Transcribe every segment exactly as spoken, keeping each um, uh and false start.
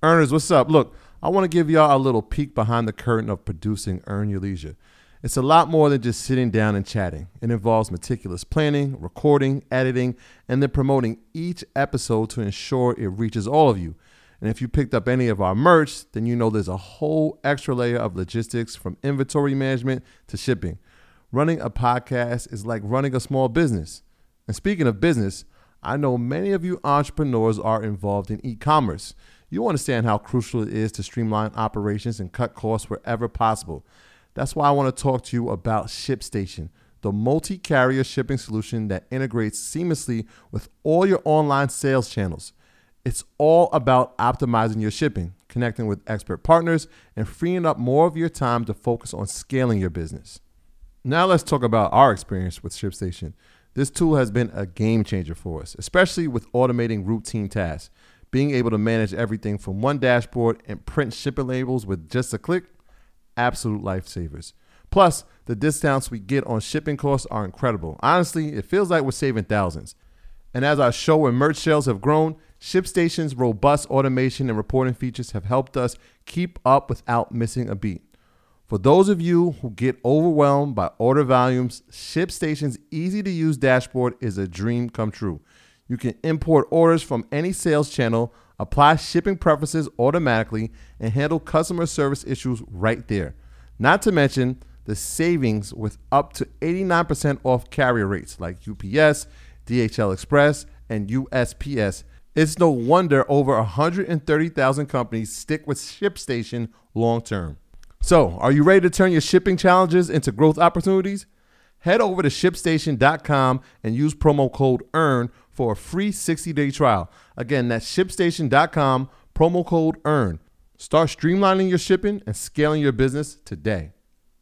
Earners, what's up? Look, I want to give y'all a little peek behind the curtain of producing Earn Your Leisure. It's a lot more than just sitting down and chatting. It involves meticulous planning, recording, editing, and then promoting each episode to ensure it reaches all of you. And if you picked up any of our merch, then you know there's a whole extra layer of logistics from inventory management to shipping. Running a podcast is like running a small business. And speaking of business, I know many of you entrepreneurs are involved in e-commerce. You understand how crucial it is to streamline operations and cut costs wherever possible. That's why I want to talk to you about ShipStation, the multi-carrier shipping solution that integrates seamlessly with all your online sales channels. It's all about optimizing your shipping, connecting with expert partners, and freeing up more of your time to focus on scaling your business. Now let's talk about our experience with ShipStation. This tool has been a game changer for us, especially with automating routine tasks. Being able to manage everything from one dashboard and print shipping labels with just a click, absolute lifesavers. Plus, the discounts we get on shipping costs are incredible. Honestly, it feels like we're saving thousands. And as our show and merch sales have grown, ShipStation's robust automation and reporting features have helped us keep up without missing a beat. For those of you who get overwhelmed by order volumes, ShipStation's easy-to-use dashboard is a dream come true. You can import orders from any sales channel, apply shipping preferences automatically, and handle customer service issues right there. Not to mention the savings with up to eighty-nine percent off carrier rates like U P S, D H L Express, and U S P S. It's no wonder over one hundred thirty thousand companies stick with ShipStation long term. So, are you ready to turn your shipping challenges into growth opportunities? Head over to ship station dot com and use promo code EARN for a free sixty-day trial. Again, that's ship station dot com, promo code EARN. Start streamlining your shipping and scaling your business today.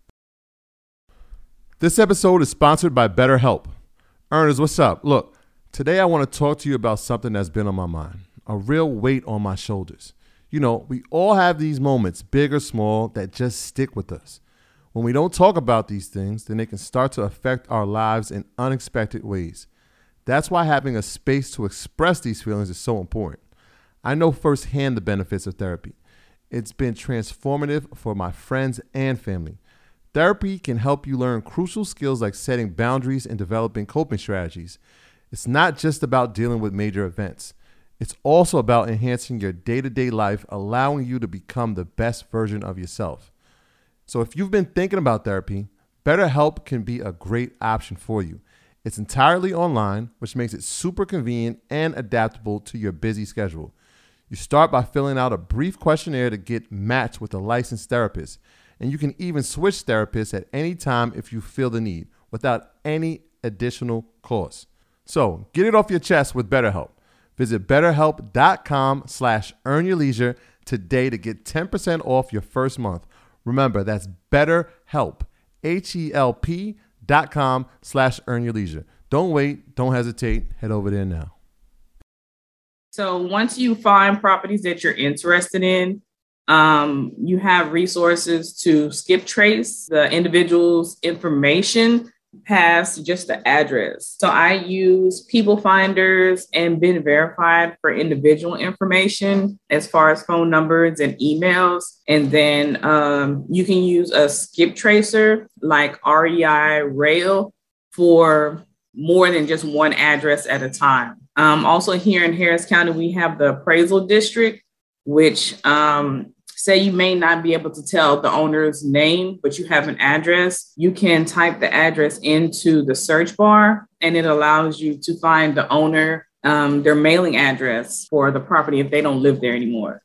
This episode is sponsored by BetterHelp. Earners, what's up? Look, today I want to talk to you about something that's been on my mind, a real weight on my shoulders. You know, we all have these moments, big or small, that just stick with us. When we don't talk about these things, then they can start to affect our lives in unexpected ways. That's why having a space to express these feelings is so important. I know firsthand the benefits of therapy. It's been transformative for my friends and family. Therapy can help you learn crucial skills like setting boundaries and developing coping strategies. It's not just about dealing with major events. It's also about enhancing your day-to-day life, allowing you to become the best version of yourself. So if you've been thinking about therapy, BetterHelp can be a great option for you. It's entirely online, which makes it super convenient and adaptable to your busy schedule. You start by filling out a brief questionnaire to get matched with a licensed therapist, and you can even switch therapists at any time if you feel the need, without any additional cost. So get it off your chest with BetterHelp. Visit betterhelp.com slash earnyourleisure today to get ten percent off your first month. Remember, that's BetterHelp, H-E-L-P dot com slash earnyourleisure. Don't wait. Don't hesitate. Head over there now. So once you find properties that you're interested in, um, you have resources to skip trace the individual's information past just the address. So I use People Finders and Been Verified for individual information as far as phone numbers and emails. And then um, you can use a skip tracer like R E I Rail for more than just one address at a time. Um, also here in Harris County, we have the appraisal district, which um, say you may not be able to tell the owner's name, but you have an address. You can type the address into the search bar, and it allows you to find the owner, um, their mailing address for the property if they don't live there anymore.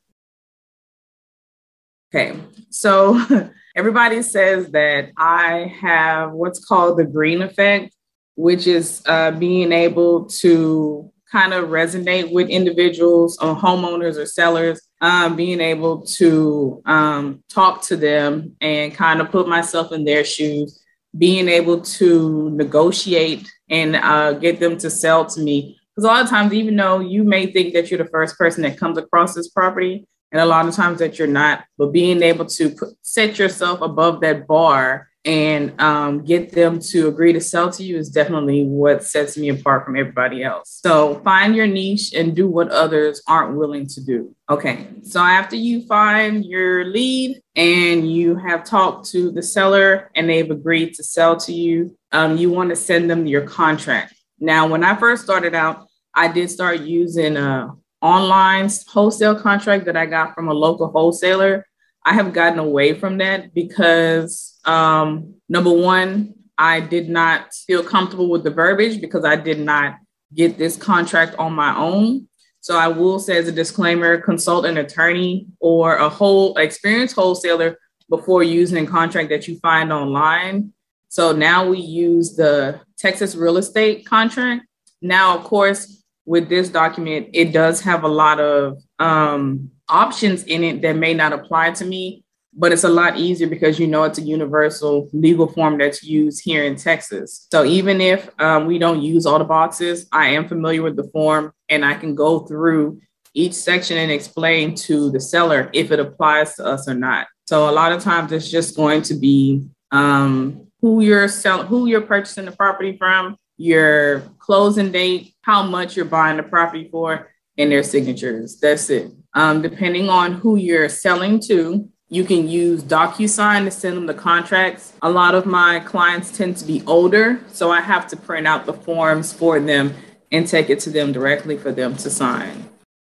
Okay, so everybody says that I have what's called the green effect, which is uh, being able to kind of resonate with individuals or homeowners or sellers, um, being able to um, talk to them and kind of put myself in their shoes, being able to negotiate and uh, get them to sell to me. Because a lot of times, even though you may think that you're the first person that comes across this property, and a lot of times that you're not, but being able to put, set yourself above that bar and um, get them to agree to sell to you is definitely what sets me apart from everybody else. So find your niche and do what others aren't willing to do. Okay, so after you find your lead and you have talked to the seller and they've agreed to sell to you, um, you want to send them your contract. Now, when I first started out, I did start using a online wholesale contract that I got from a local wholesaler. I have gotten away from that because um, number one, I did not feel comfortable with the verbiage because I did not get this contract on my own. So I will say as a disclaimer, consult an attorney or a whole experienced wholesaler before using a contract that you find online. So now we use the Texas real estate contract. Now, of course, with this document, it does have a lot of um, options in it that may not apply to me, but it's a lot easier because you know it's a universal legal form that's used here in Texas. So even if um, we don't use all the boxes, I am familiar with the form and I can go through each section and explain to the seller if it applies to us or not. So a lot of times it's just going to be um, who you're selling, who you're purchasing the property from, your closing date, how much you're buying the property for, and their signatures. That's it. Um, depending on who you're selling to, you can use DocuSign to send them the contracts. A lot of my clients tend to be older, so I have to print out the forms for them and take it to them directly for them to sign.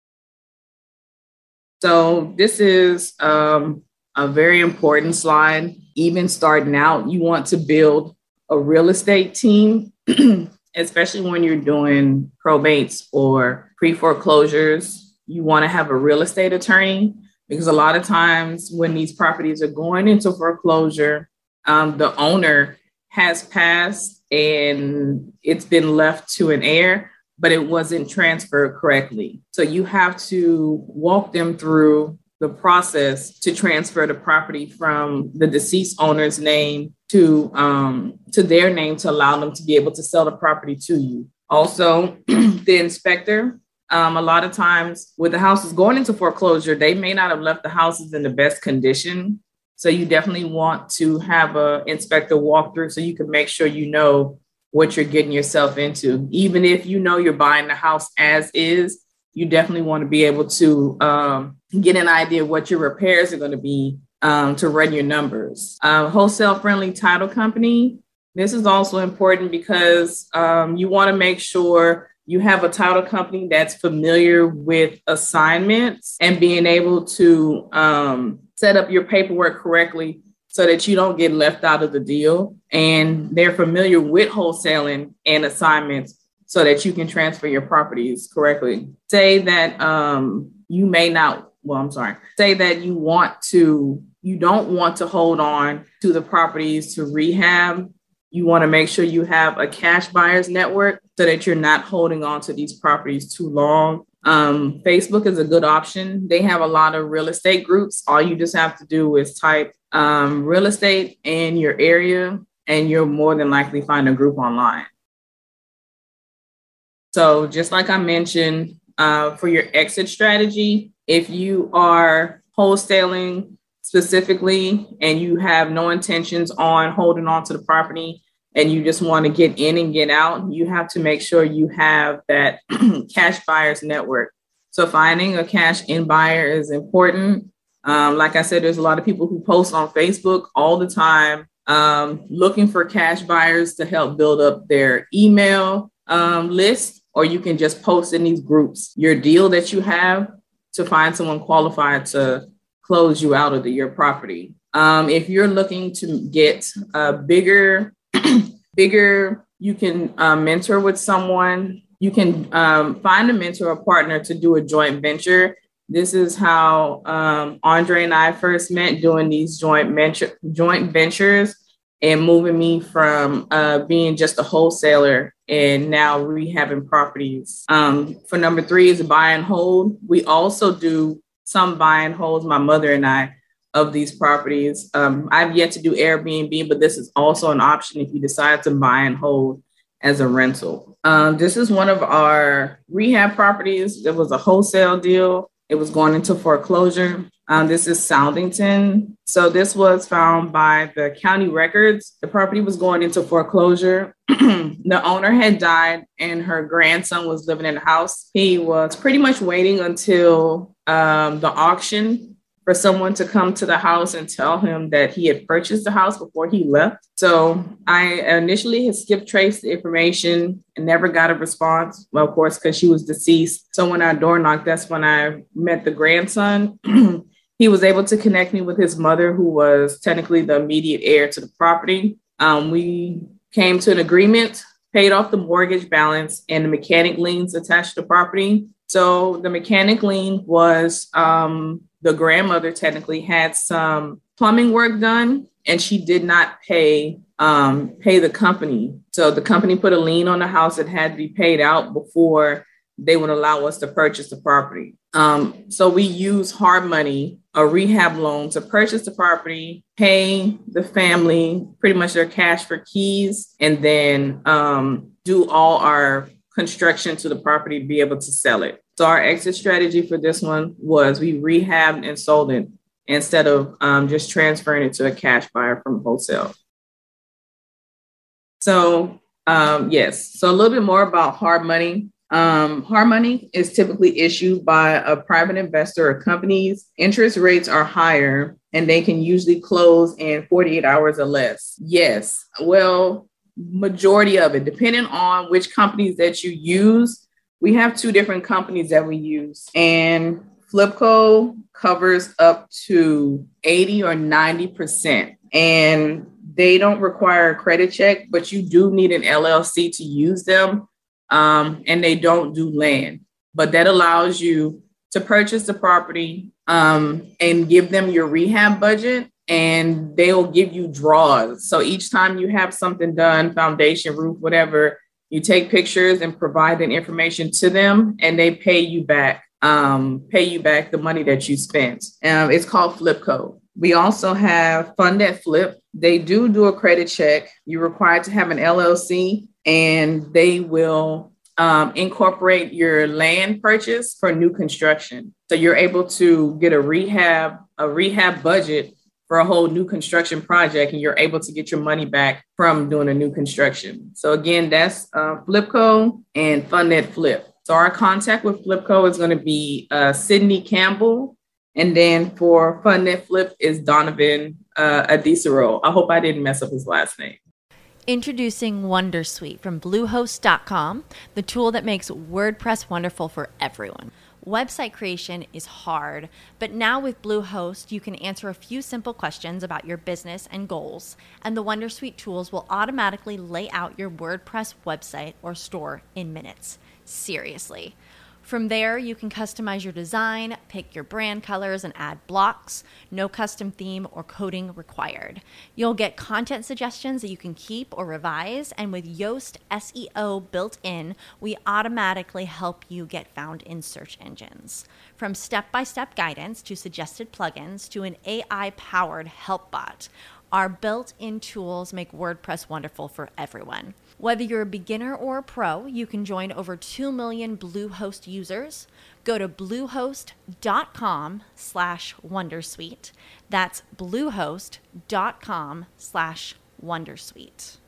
So this is um, a very important slide. Even starting out, you want to build a real estate team, especially when you're doing probates or pre-foreclosures. You want to have a real estate attorney because a lot of times when these properties are going into foreclosure, um, the owner has passed and it's been left to an heir, but it wasn't transferred correctly. So you have to walk them through the process to transfer the property from the deceased owner's name to um, to their name to allow them to be able to sell the property to you. Also, the inspector, um, a lot of times with the houses going into foreclosure, they may not have left the houses in the best condition. So you definitely want to have an inspector walk through so you can make sure you know what you're getting yourself into. Even if you know you're buying the house as is, you definitely want to be able to um, get an idea of what your repairs are going to be um, to run your numbers. Uh, wholesale friendly title company. This is also important because um, you want to make sure you have a title company that's familiar with assignments and being able to um, set up your paperwork correctly so that you don't get left out of the deal. And they're familiar with wholesaling and assignments so that you can transfer your properties correctly. Say that um, you may not, well, I'm sorry, say that you want to, you don't want to hold on to the properties to rehab. You want to make sure you have a cash buyers network so that you're not holding on to these properties too long. Um, Facebook is a good option. They have a lot of real estate groups. All you just have to do is type um, real estate in your area and you'll more than likely find a group online. So just like I mentioned, uh, for your exit strategy, if you are wholesaling specifically and you have no intentions on holding on to the property and you just want to get in and get out, you have to make sure you have that cash buyers network. So finding a cash in buyer is important. Um, like I said, there's a lot of people who post on Facebook all the time um, looking for cash buyers to help build up their email um, list. Or you can just post in these groups your deal that you have to find someone qualified to close you out of the, your property. Um, if you're looking to get a bigger, bigger, you can uh, mentor with someone. You can um, find a mentor or partner to do a joint venture. This is how um, Andre and I first met, doing these joint venture, joint ventures and moving me from uh, being just a wholesaler and now rehabbing properties. Um, for number three is buy and hold. We also do some buy and holds, my mother and I, of these properties. Um, I've yet to do Airbnb, but this is also an option if you decide to buy and hold as a rental. Um, this is one of our rehab properties. It was a wholesale deal. It was going into foreclosure. Um, this is Soundington. So this was found by the county records. The property was going into foreclosure. The owner had died and her grandson was living in the house. He was pretty much waiting until um, the auction for someone to come to the house and tell him that he had purchased the house before he left. So I initially had skip traced the information and never got a response. Well, of course, because she was deceased. So when I door knocked, that's when I met the grandson. He was able to connect me with his mother, who was technically the immediate heir to the property. Um, we came to an agreement, paid off the mortgage balance and the mechanic liens attached to the property. So the mechanic lien was um, the grandmother technically had some plumbing work done and she did not pay um, pay the company. So the company put a lien on the house that had to be paid out before they would allow us to purchase the property. Um, so we use hard money, a rehab loan, to purchase the property, pay the family pretty much their cash for keys, and then um, do all our construction to the property to be able to sell it. So our exit strategy for this one was we rehabbed and sold it instead of um, just transferring it to a cash buyer from wholesale. So um, yes, so a little bit more about hard money. Um, hard money is typically issued by a private investor or companies. Interest rates are higher and they can usually close in forty-eight hours or less. Yes, well, majority of it, depending on which companies that you use. We have two different companies that we use, and Flipco covers up to eighty or ninety percent. And they don't require a credit check, but you do need an L L C to use them. Um, and they don't do land, but that allows you to purchase the property um, and give them your rehab budget, and they'll give you draws. So each time you have something done, foundation, roof, whatever, you take pictures and provide that information to them, and they pay you back, um, pay you back the money that you spent. Um, it's called Flipco. We also have Fund That Flip. They do do a credit check. You're required to have an L L C, and they will um, incorporate your land purchase for new construction. So you're able to get a rehab, a rehab budget for a whole new construction project, and you're able to get your money back from doing a new construction. So again, that's uh, Flipco and Fund That Flip. So our contact with Flipco is going to be uh, Sydney Campbell. And then for Fund That Flip is Donovan uh, Adisaro. I hope I didn't mess up his last name. Introducing Wondersuite from Bluehost dot com, the tool that makes WordPress wonderful for everyone. Website creation is hard, but now with Bluehost, you can answer a few simple questions about your business and goals, and the Wondersuite tools will automatically lay out your WordPress website or store in minutes. Seriously. From there, you can customize your design, pick your brand colors, and add blocks. No custom theme or coding required. You'll get content suggestions that you can keep or revise, and with Yoast S E O built in, we automatically help you get found in search engines. From step-by-step guidance to suggested plugins to an A I-powered help bot, our built-in tools make WordPress wonderful for everyone. Whether you're a beginner or a pro, you can join over two million Bluehost users. Go to bluehost.com slash Wondersuite. That's bluehost.com slash Wondersuite.